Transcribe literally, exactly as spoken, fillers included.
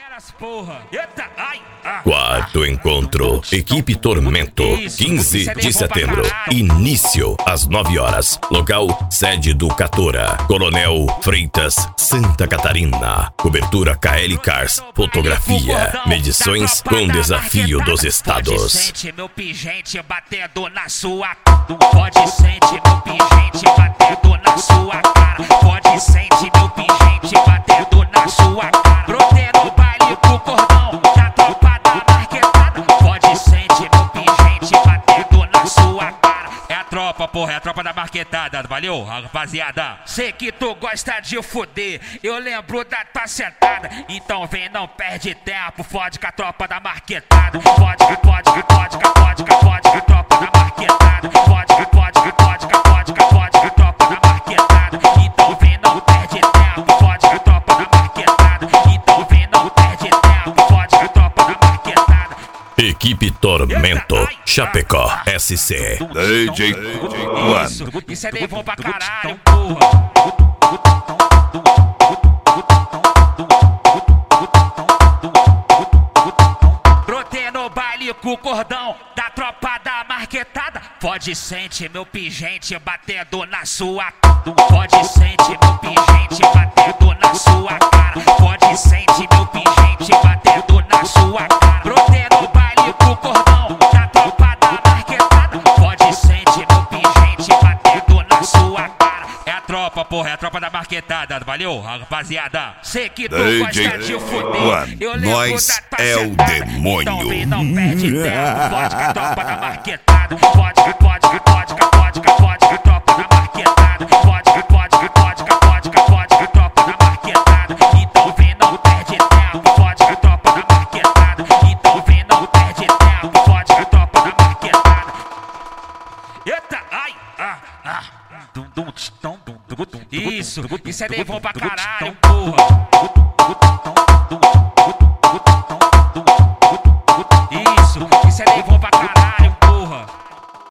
Quarto encontro, equipe Tormento, quinze de setembro. Início às nove horas. Local, sede do Catora, Coronel Freitas, Santa Catarina. Cobertura K L Cars, fotografia, medições com desafio dos estados. Sente meu pingente batendo na sua cara. Pode sentir meu pingente batendo na sua cara. Pode sentir meu pingente batendo na sua cara. Brotei no baile com o cordão da tropa da marquetada. Pode sentir meu pingente batendo na sua cara. É a tropa, porra, é a tropa da marquetada. Valeu, rapaziada? Sei que tu gosta de foder, eu lembro da tua sentada. Então vem, não perde tempo, fode com a tropa da marquetada. Fode, fode, fode, fode, fode com a tropa da marquetada. Fode, fode, fode, fode, fode com a tropa da marquetada. Então vem, não perde tempo, fode com a tropa da marquetada. Então vem, não perde tempo, fode com a tropa da marquetada. Equipe Tormento, Chapecó, S C. D J Isso, isso é bom pra caralho, porra. Brotei no baile com o cordão da tropa da marquetada. Pode sentir meu pingente batendo na sua cara. Pode sentir meu pingente batendo na sua cara. Pode sentir meu pingente batendo na sua cara. Brotei no baile com o cordão da tropa da marquetada. Pode sentir meu pingente batendo na sua cara. É a tropa, porra, é a tropa da marquetada. Valeu, rapaziada? Sei que tu gosta de foder, eu lembro Nós da tua é o sentada. demônio. Então vem, não perde tempo, fode com a tropa da marquetada. Fode, fode, fode, fode, fode com a tropa da marquetada. Fode, fode, fode, fode, fode com a tropa da marquetada. Então vem, não perde tempo, fode com a tropa da marquetada. Então vem, não perde tempo, fode com a tropa da marquetada. Eita, ai, ah, ah. Dum, dum, tch, dum, dum, dum, dum. Isso, isso é bom pra caralho, porra.